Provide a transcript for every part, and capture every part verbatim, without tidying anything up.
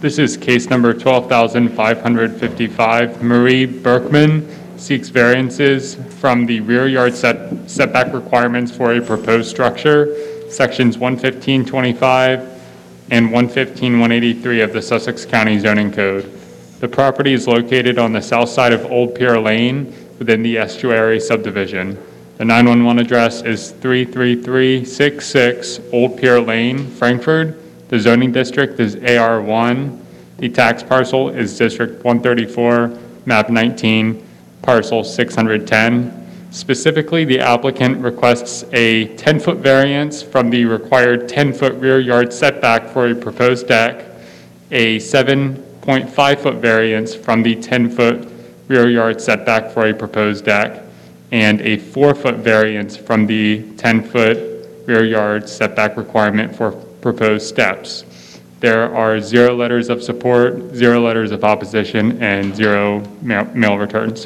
This is case number twelve thousand five hundred fifty-five. Marie Berkman seeks variances from the rear yard set, setback requirements for a proposed structure, sections one fifteen twenty-five and one fifteen one eighty-three of the Sussex County Zoning Code. The property is located on the south side of Old Pier Lane within the estuary subdivision. The nine one one address is three three three six six Old Pier Lane, Frankfurt. The zoning district is A R one. The tax parcel is District one thirty-four, map nineteen, parcel six hundred ten. Specifically, the applicant requests a ten-foot variance from the required ten-foot rear yard setback for a proposed deck, a seven point five foot variance from the ten-foot rear yard setback for a proposed deck, and a four-foot variance from the ten-foot rear yard setback requirement for proposed steps. There are zero letters of support, zero letters of opposition, and zero mail, mail returns.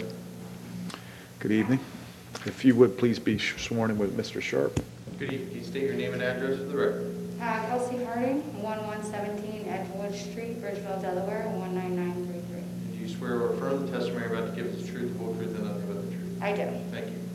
Good evening. If you would please be sworn in with Mister Sharp. Good evening. Can you state your name and address for the record? Uh, Kelsey Harding, one one seventeen Edgewood Street, Bridgeville, Delaware, one nine nine three three. Do you swear or affirm the testimony you're about to give is the truth, the whole truth, and nothing but the truth? I do. Thank you.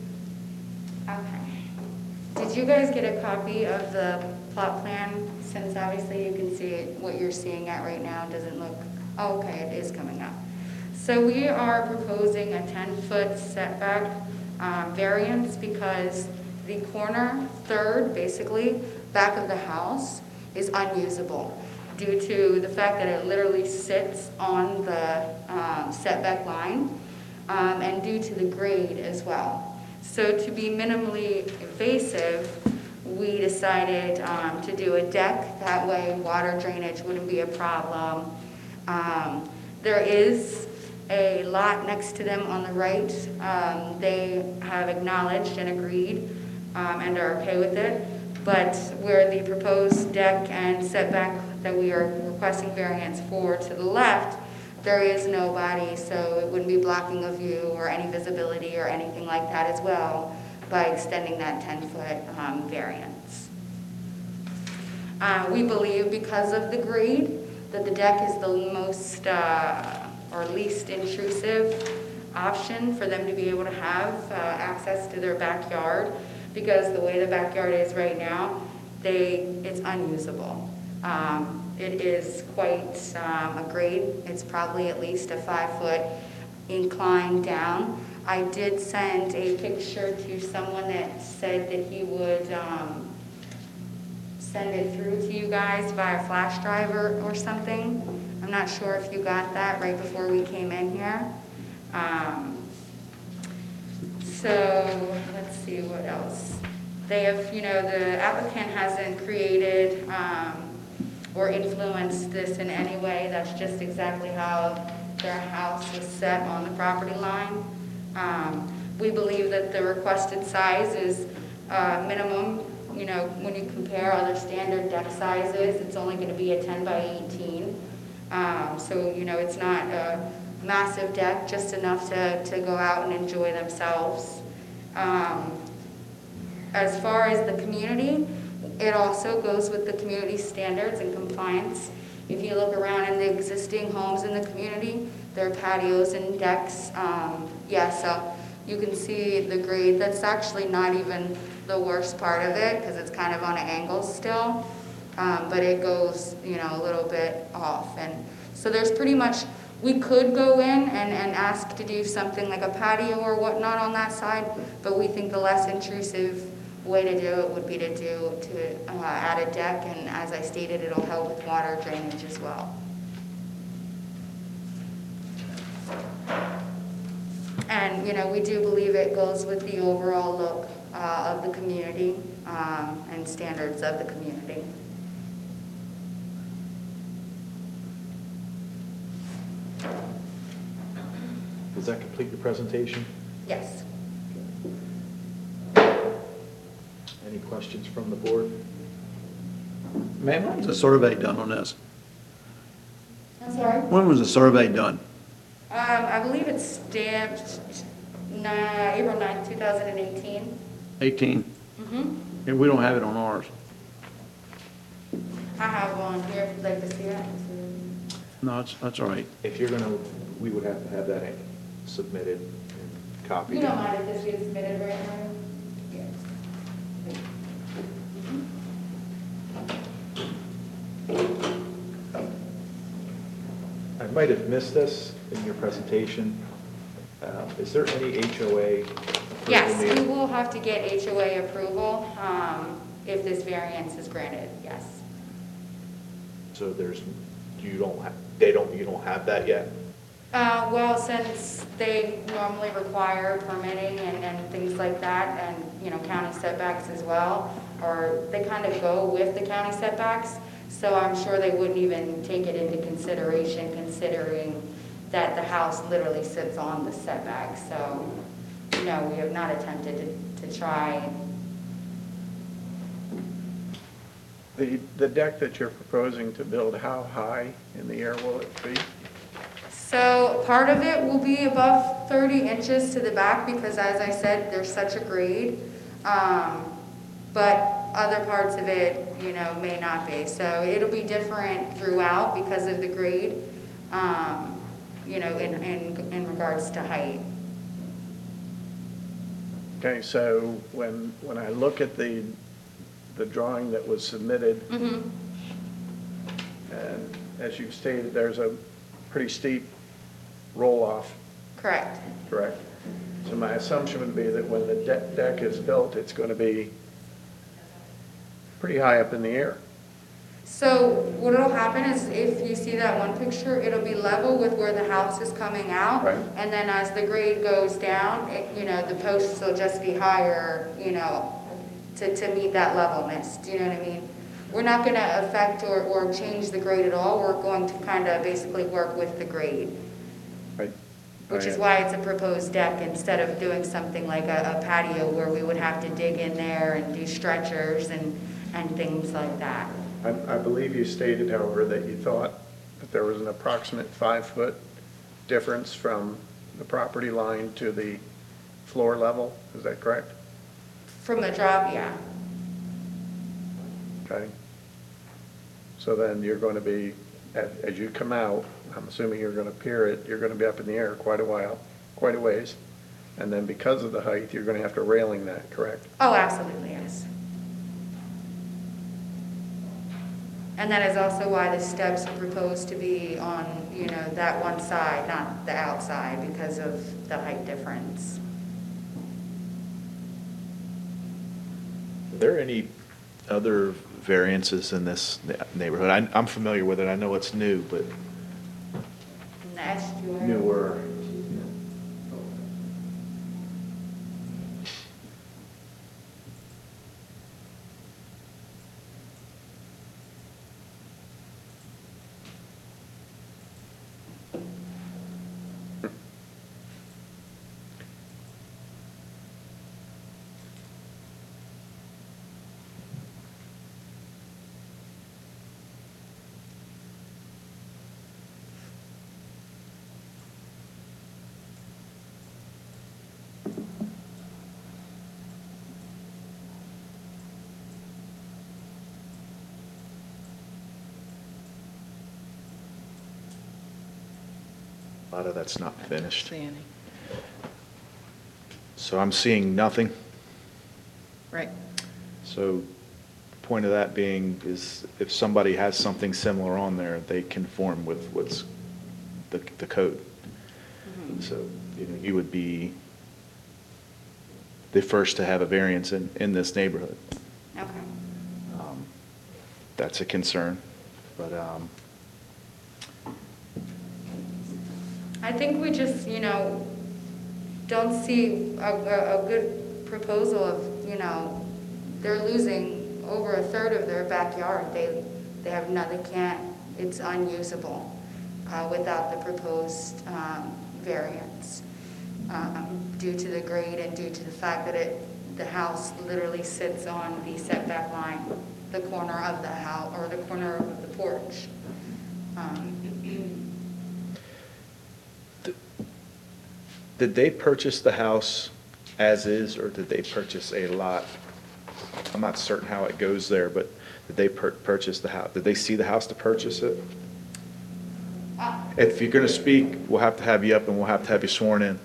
Okay. Did you guys get a copy of the plot plan? Since obviously you can see it, what you're seeing at right now doesn't look, oh, okay, it is coming up. So we are proposing a ten-foot setback um, variance because the corner third, basically, back of the house is unusable due to the fact that it literally sits on the um, setback line um, and due to the grade as well. So to be minimally invasive, we decided um, to do a deck. That way water drainage wouldn't be a problem. Um, there is a lot next to them on the right. Um, they have acknowledged and agreed um, and are okay with it. But where the proposed deck and setback that we are requesting variance for to the left, there is nobody, so it wouldn't be blocking a view or any visibility or anything like that as well by extending that ten-foot um, variance. Uh, we believe because of the grade that the deck is the most uh, or least intrusive option for them to be able to have uh, access to their backyard, because the way the backyard is right now, they it's unusable. Um, it is quite um, a grade. It's probably at least a five-foot incline down. I did send a picture to someone that said that he would um, send it through to you guys via flash drive or, or something. I'm not sure if you got that right before we came in here. Um, so let's see what else. They have, you know, the applicant hasn't created um, or influenced this in any way. That's just exactly how their house is set on the property line. Um, we believe that the requested size is uh, minimum. You know, when you compare other standard deck sizes, it's only going to be a ten by eighteen. Um, so, you know, it's not a massive deck, just enough to, to go out and enjoy themselves. Um, as far as the community, it also goes with the community standards and compliance. If you look around in the existing homes in the community, there are patios and decks. Um, yeah, so you can see the grade. That's actually not even the worst part of it because it's kind of on an angle still, um, but it goes, you know, a little bit off. And so there's pretty much, we could go in and, and ask to do something like a patio or whatnot on that side, but we think the less intrusive way to do it would be to do to uh, add a deck, and as I stated, it'll help with water drainage as well. And you know, we do believe it goes with the overall look uh, of the community um, and standards of the community. Does that complete your presentation? Yes. Any questions from the board? Ma'am, when was the survey done on this? I'm sorry? When was the survey done? Um, I believe it's stamped uh, April ninth, two thousand eighteen. eighteen. Mm-hmm. And we don't have it on ours. I have one here if you'd like to see it. No, that's, that's all right. If you're gonna, we would have to have that submitted and copied. You don't mind if this gets submitted right now? Yeah. I might have missed this in your presentation. Uh, Is there any H O A approval Yes, we needed? will have to get H O A approval um, if this variance is granted, yes. So there's, you don't, ha- they don't, you don't have that yet? Uh, Well, since they normally require permitting and, and things like that, and, you know, county setbacks as well, or they kind of go with the county setbacks, so I'm sure they wouldn't even take it into consideration, considering that the house literally sits on the setback. So, no, we have not attempted to, to try. The, the deck that you're proposing to build, how high in the air will it be? So part of it will be above thirty inches to the back because, as I said, there's such a grade. Um, But other parts of it, you know, may not be. So it'll be different throughout because of the grade, um, you know, in, in, in regards to height. Okay, so when, when I look at the, the drawing that was submitted, Mm-hmm. and as you've stated, there's a pretty steep roll-off, Correct. correct? So my assumption would be that when the de- deck is built, it's going to be pretty high up in the air. So what'll happen is if you see that one picture, it'll be level with where the house is coming out. Right. And then as the grade goes down, it, you know, the posts will just be higher, you know, to, to meet that levelness. Do you know what I mean? We're not going to affect or, or change the grade at all. We're going to kind of basically work with the grade, Right? which is why it's a proposed deck instead of doing something like a, a patio where we would have to dig in there and do stretchers and, and things like that. I, I believe you stated, however, that you thought that there was an approximate five-foot difference from the property line to the floor level. Is that correct? From the drop, yeah. Okay. So then you're going to be, as, as you come out, I'm assuming you're going to pier it, you're going to be up in the air quite a while, quite a ways. And then because of the height, you're going to have to railing that, correct? Oh, absolutely, yes. And that is also why the steps are proposed to be on, you know, that one side, not the outside, because of the height difference. Are there any other variances in this neighborhood? I- I'm familiar with it, I know it's new, but And the estuary. newer. A lot of that's not finished. So I'm seeing nothing. Right. So point of that being is if somebody has something similar on there, they conform with what's the, the code. So, you know, you would be the first to have a variance in, in this neighborhood. Okay. Um, That's a concern, but, um, I think we just, you know, don't see a, a, a good proposal of, you know, they're losing over a third of their backyard. They, they have no, they can't, it's unusable uh, without the proposed um, variance um, due to the grade and due to the fact that it, the house literally sits on the setback line, the corner of the house, or the corner of the porch. Um, did they purchase the house as is, or did they purchase a lot? I'm not certain how it goes there, but did they pur- purchase the house? Did they see the house to purchase it? If you're going to speak, we'll have to have you up and we'll have to have you sworn in.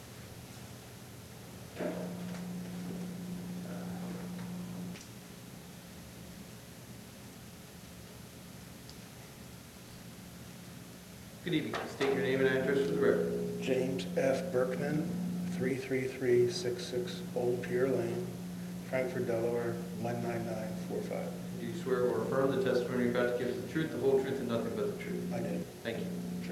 Good evening. State your name and address for the record. James F. Berkman, three three three six six Old Pier Lane, Frankfort, Delaware, one nine nine four five. Do you swear or affirm the testimony you're about to give is the truth, the whole truth, and nothing but the truth? I do. Thank you. Sure.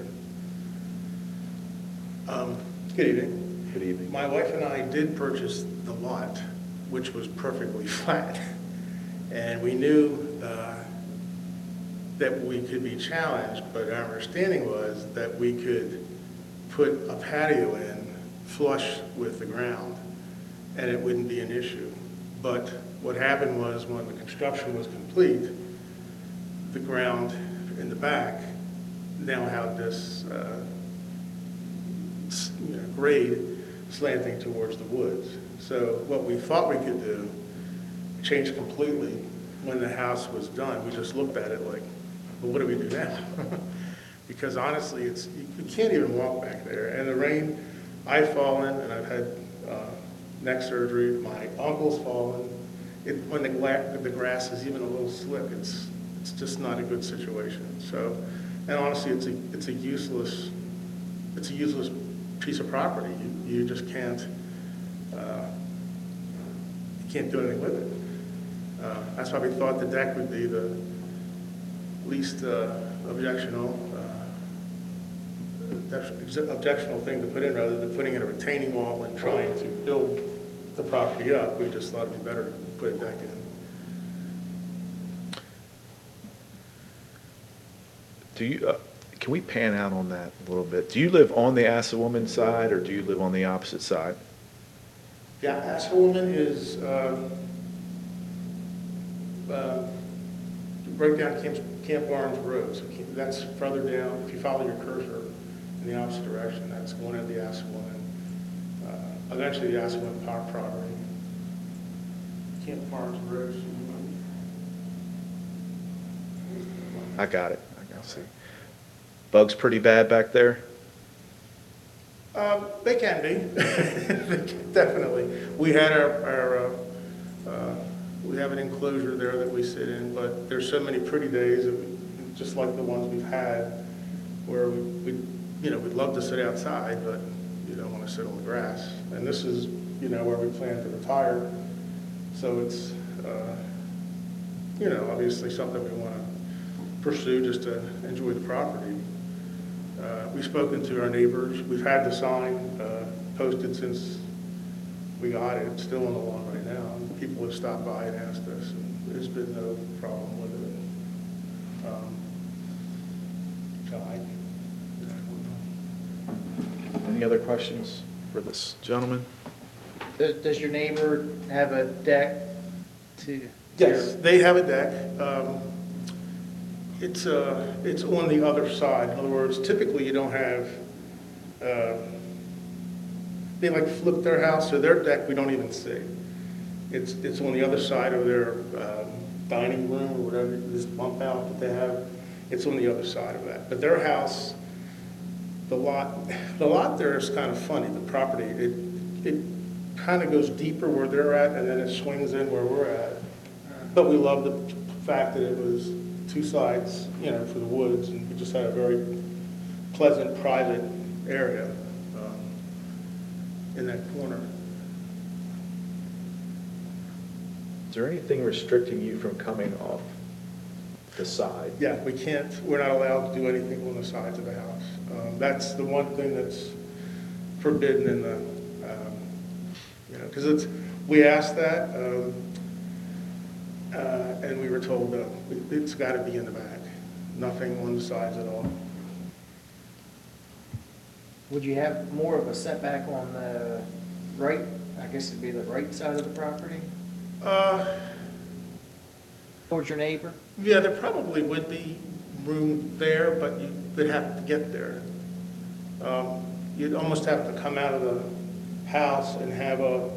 Um, Good evening. Good evening. My wife and I did purchase the lot, which was perfectly flat. And we knew uh, that we could be challenged, but our understanding was that we could put a patio in flush with the ground, and it wouldn't be an issue. But what happened was when the construction was complete, the ground in the back now had this uh, s- you know, grade slanting towards the woods. So what we thought we could do changed completely when the house was done. We just looked at it like, well, what do we do now? Because honestly, it's, you you can't even walk back there. And the rain, I've fallen and I've had uh, neck surgery. My uncle's fallen. It, when the, gla- the grass is even a little slick, it's, it's just not a good situation. So, and honestly, it's a, it's a useless, it's a useless piece of property. You, you just can't, uh, you can't do anything with it. Uh, that's why we thought the deck would be the least uh, objectional, uh, obje- objectional thing to put in rather than putting in a retaining wall and trying to build the property up. We just thought it'd be better to put a deck in. Do you, uh, can we pan out on that a little bit? Do you live on the Assawamon side or do you live on the opposite side? Yeah, Assawamon is uh, uh, right down Camp, Camp Barnes Road. So Camp- that's further down. If you follow your cursor in the opposite direction, that's going into the Assawamon. Uh, eventually, the Assawamon Park property. Camp Barnes Road. I got it. I got see. Bugs pretty bad back there? Um, They can be, definitely. We had our, our, uh, uh, we have an enclosure there that we sit in, but there's so many pretty days, that we- just like the ones we've had, where we, we, you know, we'd love to sit outside, but you don't want to sit on the grass. And this is, you know, where we plan to retire, so it's, uh, you know, obviously something we want to pursue just to enjoy the property. Uh, We've spoken to our neighbors. We've had the sign uh, posted since we got it. It's still on the lawn right now. And people have stopped by and asked us, and there's been no problem with it. Um, So I, Any other questions for this gentleman? Does, does your neighbor have a deck to? yes, they have a deck. Um, It's, uh, it's on the other side. In other words, typically you don't have, uh, they like flip their house, so their deck we don't even see. It's, it's on the other side of their um, dining room or whatever, this bump out that they have. It's on the other side of that. But their house, the lot, the lot there is kind of funny, the property. It, it kind of goes deeper where they're at and then it swings in where we're at. But we love the fact that it was two sides, you know, for the woods, and we just had a very pleasant, private area um, in that corner. Is there anything restricting you from coming off the side? Yeah, we can't, we're not allowed to do anything on the sides of the house. Um, That's the one thing that's forbidden in the, um, you know, because it's, we asked that, um, uh, and we were told, no, it's got to be in the back, nothing on the sides at all. Would you have more of a setback on the right, I guess it'd be the right side of the property Uh, towards your neighbor? Yeah, there probably would be room there, but you would have to get there. Um, You'd almost have to come out of the house and have a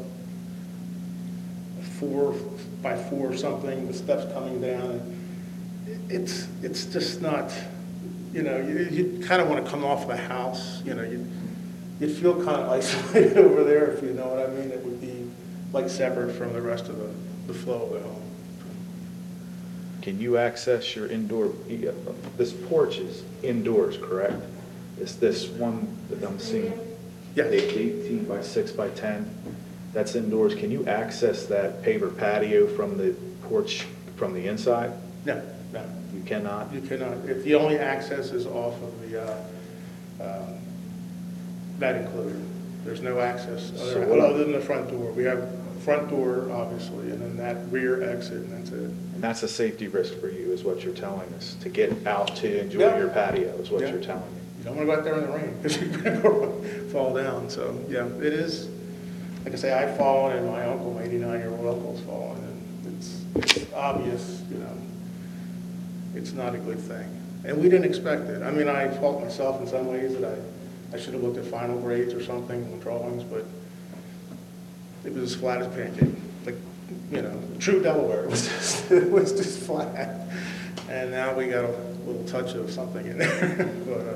four by four or something, the steps coming down. It's, it's just not, you know, you, you kind of want to come off the house, you know, you, you'd feel kind of isolated over there, if you know what I mean. It would be like separate from the rest of the, the flow of the home. Can you access your indoor, this porch is indoors, correct? Is this one that I'm seeing? Yes. eighteen by six by ten, that's indoors. Can you access that paver patio from the porch from the inside? No, no, You cannot? you cannot. If the only access is off of the, uh, um, that enclosure. There's no access So other what I- other than the front door. We have front door, obviously, and then that rear exit, and that's it. And that's a safety risk for you, is what you're telling us, to get out to enjoy Yeah. your patio, is what Yeah. you're telling me. You don't want to go out there in the rain because you're going to fall down. So, yeah, it is, like I say, I've fallen and my uncle, my eighty-nine-year-old uncle's fallen, and it's, it's obvious, you know, it's not a good thing. And we didn't expect it. I mean, I fault myself in some ways that I, I should have looked at final grades or something, and drawings, but it was as flat as pancake. Like, you know, true Delaware. It was just, it was just flat. And now we got a little touch of something in there. but, uh,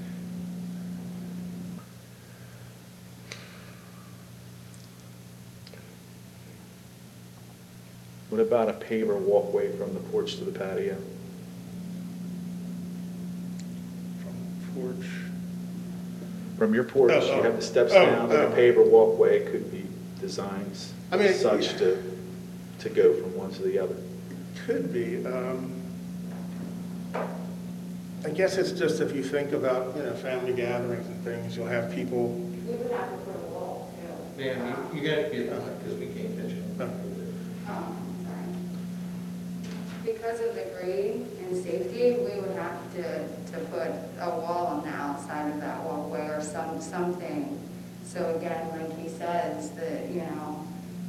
What about a paver walkway from the porch to the patio? from porch. From your porch, Oh, you have the steps oh, down, like a oh. paver walkway could be designed I mean, such yeah. to, to go from one to the other. Could be. Um, I guess it's just if you think about, you know, family gatherings and things, you'll have people. We would have to put a wall too. Man, you, you gotta get on it, because we can't pitch it. uh, Oh, sorry. Because of the grade and safety, we would have to, to put a wall on the outside of that walkway or some, something. So again, like he says, that, you know,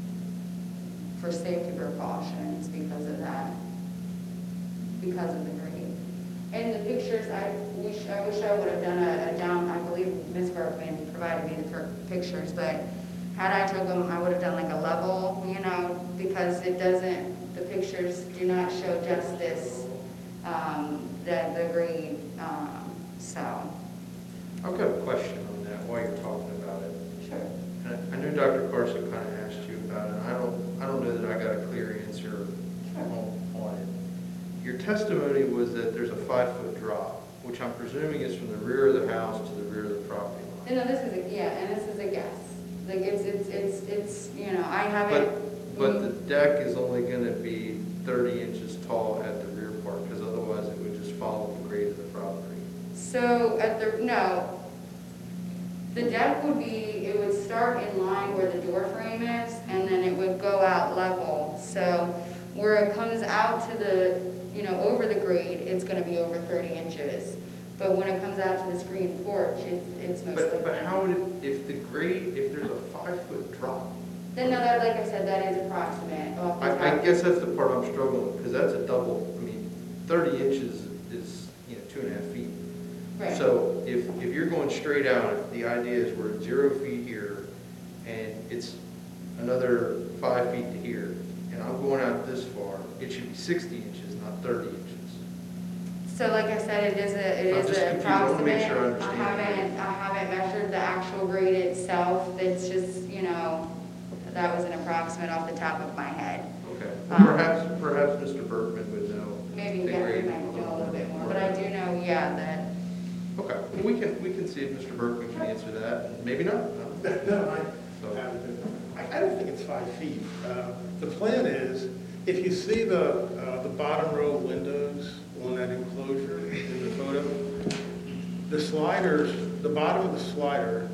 for safety precautions because of that, because of the grade. And the pictures, I wish, I wish I would have done a, a down, I believe Miz Berkman provided me the per- pictures, but had I took them, I would have done like a level, you know, because it doesn't, the pictures do not show justice, um, the, the grade, um, so. I've got a question on that while you're talking about it. Sure. And I I know Doctor Carson kind of asked you about it, and I don't, I don't know that I got a clear answer on, on it. Your testimony was that there's a five-foot drop, which I'm presuming is from the rear of the house to the rear of the property line. No, no, this is a, yeah, and this is a guess. Like, it's, it's, it's, it's, you know, I haven't. But, but the deck is only going to be thirty inches tall at the rear part, because otherwise it would just follow the grade of the property. So at the, no, the deck would be, it would start in line where the door frame is, and then it would go out level. So where it comes out to the, you know, over the grade, it's gonna be over thirty inches. But when it comes out to the screen porch, it's, it's most likely. But, but how would it, if the grade, if there's a five-foot drop? Then, no, that, like I said, that is approximate off the top. I, I guess that's the part I'm struggling with, because that's a double, I mean, thirty inches is, you know, two and a half feet. Right. So if, if you're going straight out, if the idea is we're at zero feet here, and it's another five feet to here, and I'm going out this far, it should be sixty inches, not thirty inches. So like I said, it is a, it I'm is just a confused. I wanna make approximate. sure I I understand. haven't, I haven't measured the actual grade itself. It's just, you know, that was an approximate off the top of my head. Okay. Um, Perhaps, perhaps Mister Berkman would know. Maybe the Jeffrey grade might know a little bit more, but I do know, yeah, that, Okay, well, we can, we can see if Mister Berkman can answer that, and maybe not. No, I, So- I I don't think it's five feet. Uh, The plan is, if you see the, uh, the bottom row of windows on that enclosure in the photo, the sliders, the bottom of the slider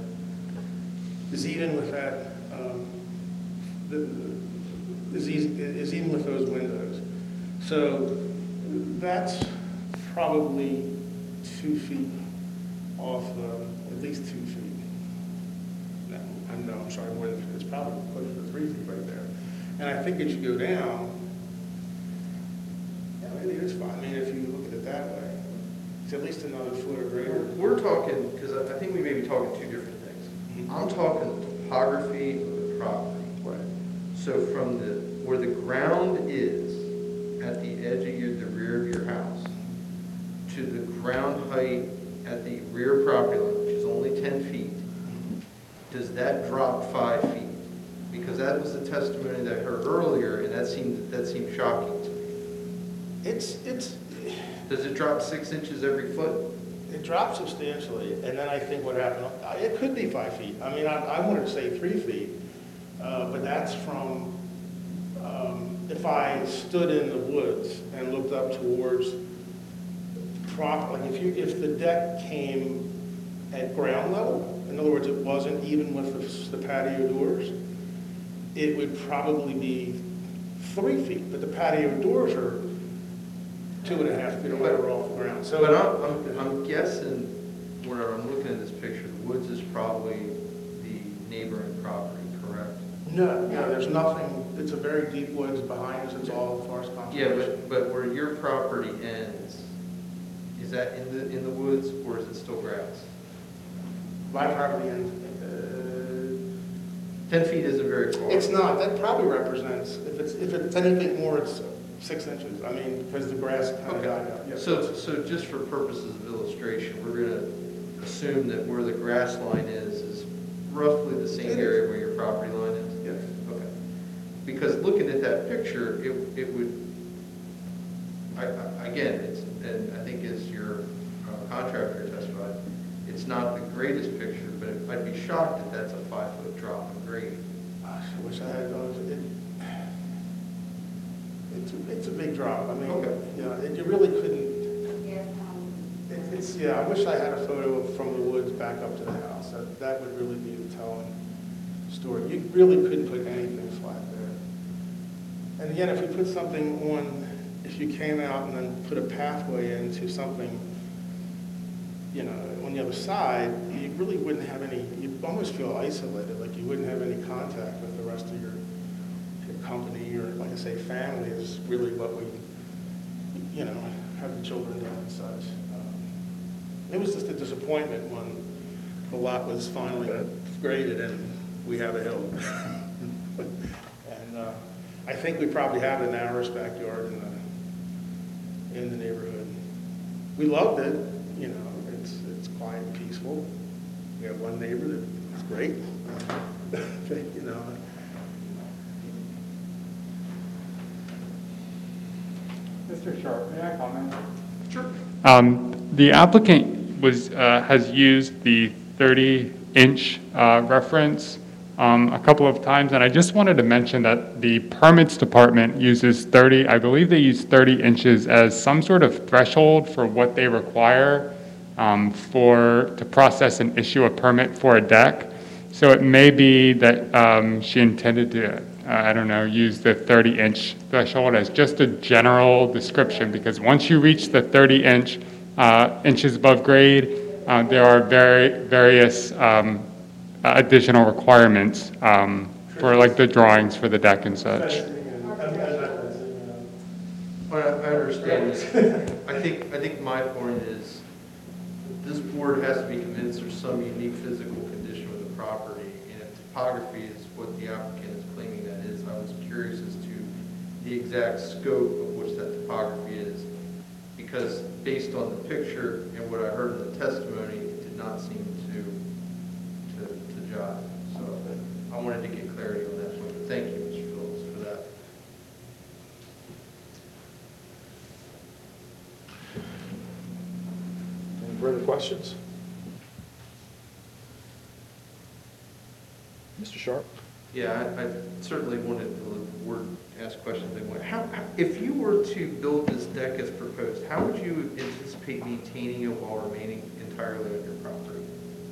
is even with that, um, the- is eas- is even with those windows. So that's probably two feet off, uh, at least two feet. No, I'm, no, I'm sorry, more than, it's probably closer to three feet right there. And I think it should go down. Yeah, maybe it's fine. I mean, if you look at it that way, it's at least another foot or greater. We're talking, because I I think we may be talking two different things. I'm talking the topography of the property. Right. So from the, where the ground is at the edge of your, the rear of your house to the ground height at the rear property line, which is only ten feet, does that drop five feet? Because that was the testimony that I heard earlier, and that seemed, that seemed shocking to me. It's, it's, Does it drop six inches every foot? it dropped substantially, and then I think what happened, uh, it could be five feet. I mean, I, I wanted to say three feet, uh, but that's from, um, if I stood in the woods and looked up towards prop, like if you, if the deck came at ground level, in other words, it wasn't even with the, the patio doors, it would probably be three feet, but the patio doors are two and a half feet or whatever off the ground. So, but I'm, I'm, I'm guessing, when I'm looking at this picture, the woods is probably the neighboring property, correct? No, no, there's nothing, it's a very deep woods behind us, it's all forest Yeah, conservation. but, but where your property ends, is that in the, in the woods, or is it still grass? My property ends, Ten feet isn't very uh, far. it's not, that probably represents, if it's, if it's anything more, it's six inches. I mean, because the grass kind of Okay, died out. Yeah. so, so just for purposes of illustration, we're gonna assume that where the grass line is, is roughly the same It is. area where your property line is? Yes. Okay. Because looking at that picture, it, it would, I, I, again, it's, and I think as your uh, contractor testified, it's not the greatest picture, but I'd be shocked that that's a five-foot drop in grade. Gosh, I wish I had those. It, it's, a- it's a big drop. I mean, Okay. yeah, it, you really couldn't, Yes, um, it, it's, yeah, I wish I had a photo of- from the woods back up to the house. That, that would really be the telling story. You really couldn't put anything flat there. And again, if you put something on, if you came out and then put a pathway into something, you know, on the other side, you really wouldn't have any, you'd almost feel isolated, like you wouldn't have any contact with the rest of your, your company, or like I say, family is really what we, you know, have the children doing and such. Um, It was just a disappointment when the lot was finally graded and we have a hill. And uh, I think we probably have the narrowest backyard in the, in the neighborhood. We loved it, you know, it's, it's quiet and peaceful. We have one neighbor that's great, you know. Mister Sharp, may I comment? Sure. Um, The applicant was, uh, has used the thirty-inch reference um, a couple of times, and I just wanted to mention that the permits department uses thirty, I believe they use thirty inches as some sort of threshold for what they require um, for, to process and issue a permit for a deck. So it may be that um, she intended to, uh, I don't know, use the thirty-inch threshold as just a general description, because once you reach the thirty inch uh, inches above grade, uh, there are very various um, additional requirements um, for like the drawings for the deck and such. Well, I I understand this. I think, I think my point is, this board has to be convinced there's some unique physical condition with the property, and if topography is what the applicant is claiming that is, I was curious as to the exact scope of which that topography is, because based on the picture and what I heard in the testimony, it did not seem to, to, to jive. So I wanted to get clarity on that point. Thank you, Mister Phillips, for that. Any further questions? Mister Sharp? Yeah, I, I certainly wanted the board to ask questions they want. How, how- if you were to build this deck as proposed, how would you anticipate maintaining it while remaining entirely on your property?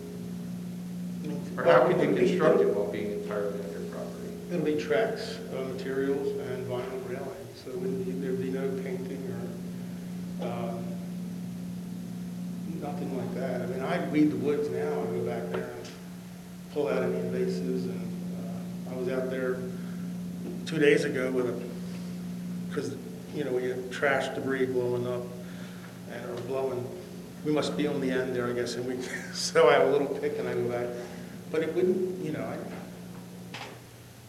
Or how could you construct it while being entirely on your property? It'll be tracks, uh, materials, and vinyl railing, so it wouldn't be, there'd be no painting or, um, nothing like that. I mean, I weed the woods now, I go back there and pull out any invasives, and, uh, I was out there two days ago with a, because, you know, we have trash debris blowing up, and, or blowing, we must be on the end there, I guess, and we, so I have a little pick and I go back, but it wouldn't, you know, I,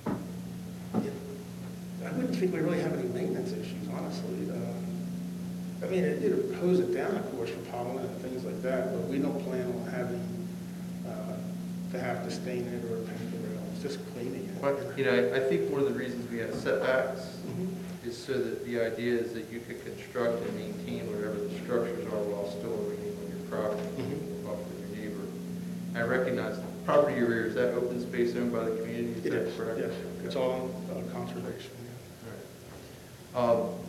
I wouldn't think we really have any maintenance issues, honestly. Uh, I mean, it it hose it down, of course, for pollen and things like that, but we don't plan on having uh, to have to stain it or paint it at all. It's just cleaning it. But, you know, I I think one of the reasons we have setbacks Mhm. is so that the idea is that you could construct and maintain whatever the structures are while still remaining on your property, Mhm. off with your neighbor. I recognize the property rear, is that open space owned by the community? It that is, correct? yes. It's all uh, conservation. yeah. All right. Um,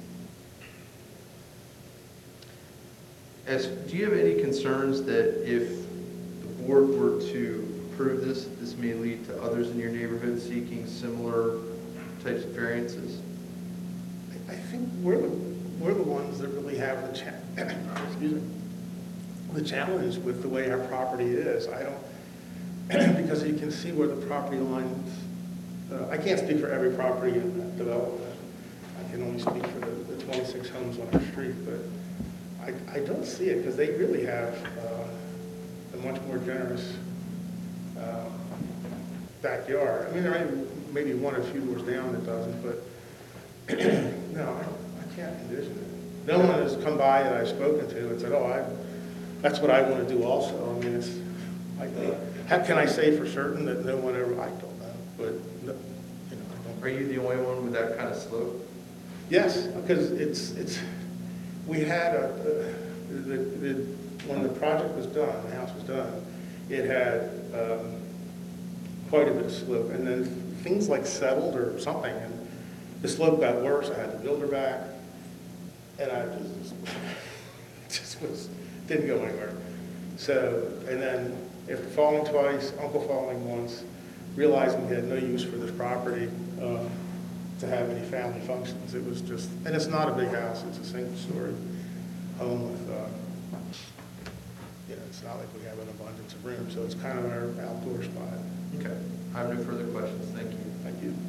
As, do you have any concerns that if the board were to approve this, this may lead to others in your neighborhood seeking similar types of variances? I I think we're the, we're the ones that really have the cha, excuse me, the challenge with the way our property is. I don't, because you can see where the property lines, uh, I can't speak for every property in that development. I can only speak for the, the twenty-six homes on our street, but I, I don't see it, because they really have uh, a much more generous uh, backyard. I mean, there may maybe one or two doors down that doesn't, but no, I, I can't envision it. No one has come by that I've spoken to and said, oh, I, that's what I want to do also. I mean, it's, I, how can I say for certain that no one ever, I don't know, but, no, you know, I don't. Are you the only one with that kind of slope? Yes, because it's, it's, we had a, the, the, when the project was done, the house was done, it had um, quite a bit of slope, and then things like settled or something, and the slope got worse. I had the builder back, and I just, just was, didn't go anywhere. So, and then after falling twice, uncle falling once, realizing we had no use for this property, uh, to have any family functions. It was just, and it's not a big house, it's a single story home with, uh, you know, it's not like we have an abundance of room, so it's kind of our outdoor spot. Okay. I have no further questions. Thank you. Thank you.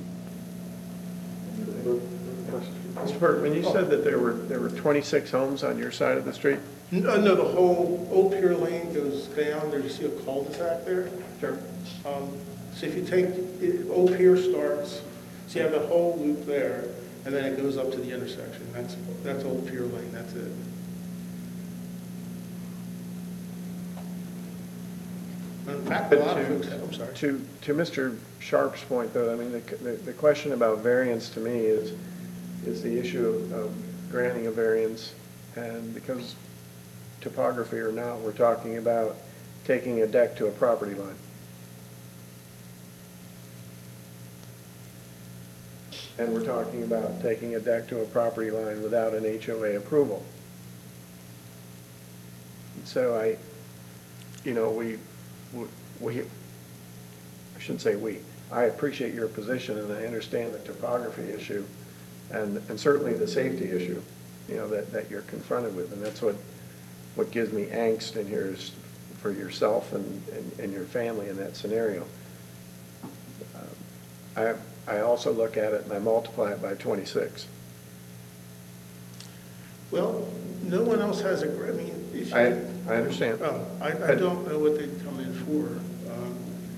Mister Burke, when you said that there were, there were twenty-six homes on your side of the street? No, no, the whole Old Pier Lane goes down, there you see a cul-de-sac there? Sure. Um, So if you take, it- Old Pier starts, so you have the whole loop there, and then it goes up to the intersection. That's, that's Old Pier Lane, that's it. In fact, a lot of folks, I'm sorry. To, to Mister Sharp's point, though, I mean, the, the, the question about variance to me is, is the issue of, of granting a variance, and because topography or not, we're talking about taking a deck to a property line. And we're talking about taking a deck to a property line without an H O A approval. So I, you know, we, we, I shouldn't say we, I appreciate your position and I understand the topography issue and, and certainly the safety issue, you know, that, that you're confronted with. And that's what, what gives me angst in here is for yourself and, and, and your family in that scenario. Um, I, I also look at it and I multiply it by twenty-six. Well, no one else has a, I mean, if you. I, I understand. Oh, I, I don't know what they'd come in for. Um,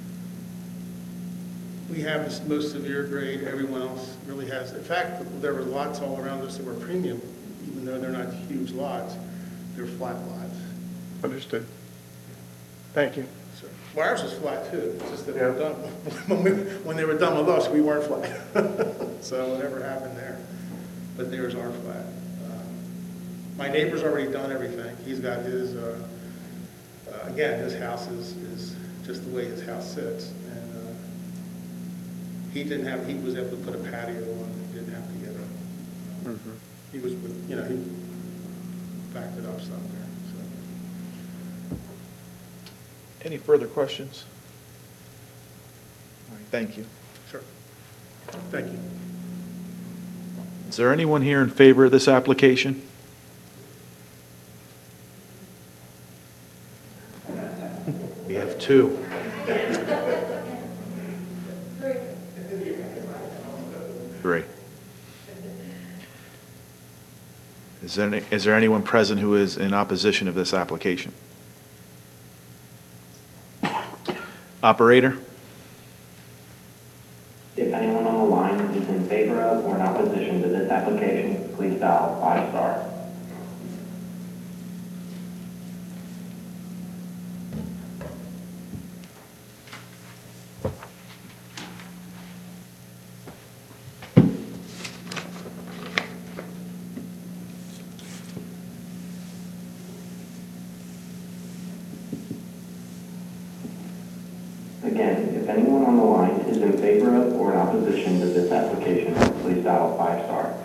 We have this most severe grade, everyone else really has. In fact, there were lots all around us that were premium, even though they're not huge lots, they're flat lots. Understood. Thank you. So, well, ours was flat too, it's just that Yeah. we're done, when, we, when they were done with us, we weren't flat. So whatever happened there, but theirs are flat. Um, My neighbor's already done everything. He's got his, uh, uh, again, his house is, is just the way his house sits. And uh, he didn't have, he was able to put a patio on, he didn't have to get a, Mm-hmm. he was, with- you know, he backed it up some there, so. Any further questions? All right, thank you. Sure. Thank you. Is there anyone here in favor of this application? We have two. Three. Is there, any- is there anyone present who is in opposition of this application? Operator? If anyone on the line is in favor of or in opposition to this application, please dial five star. Again, if anyone on the line is in favor of or in opposition to this application, please dial five star.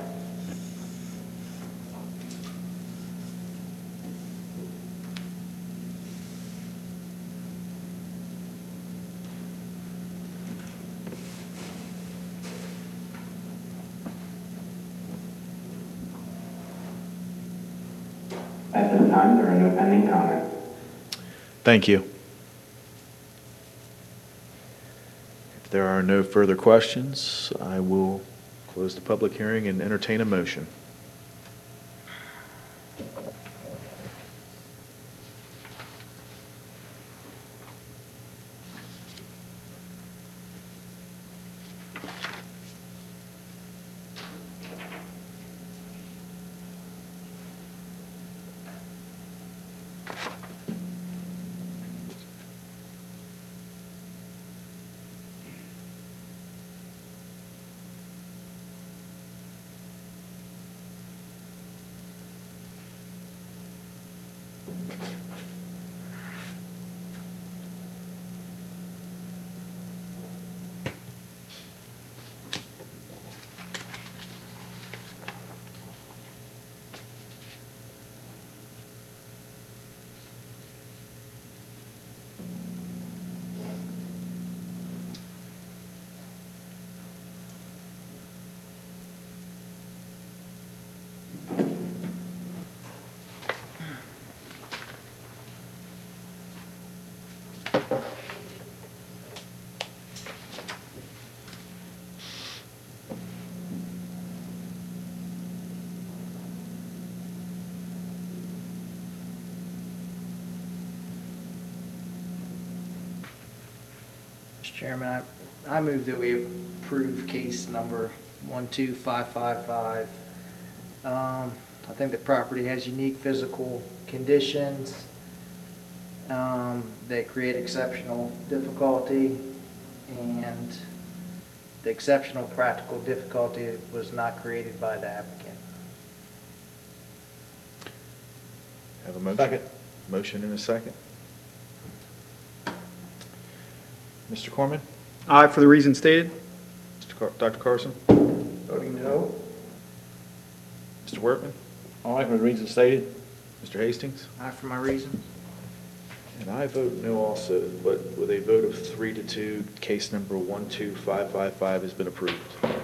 At this time, there are no pending comments. Thank you. If there are no further questions, I will close the public hearing and entertain a motion. Mister Chairman, I, I move that we approve case number one two five five five. Um, I think the property has unique physical conditions um, that create exceptional difficulty, and the exceptional practical difficulty was not created by the applicant. Have a motion? Second. Motion and a second. Mister Corman? Aye for the reasons stated. Mister Car- Doctor Carson? Voting no. Mister Workman? Aye for the reasons stated. Mister Hastings? Aye for my reasons. And I vote no also, but with a vote of three to two, case number one two five five five has been approved.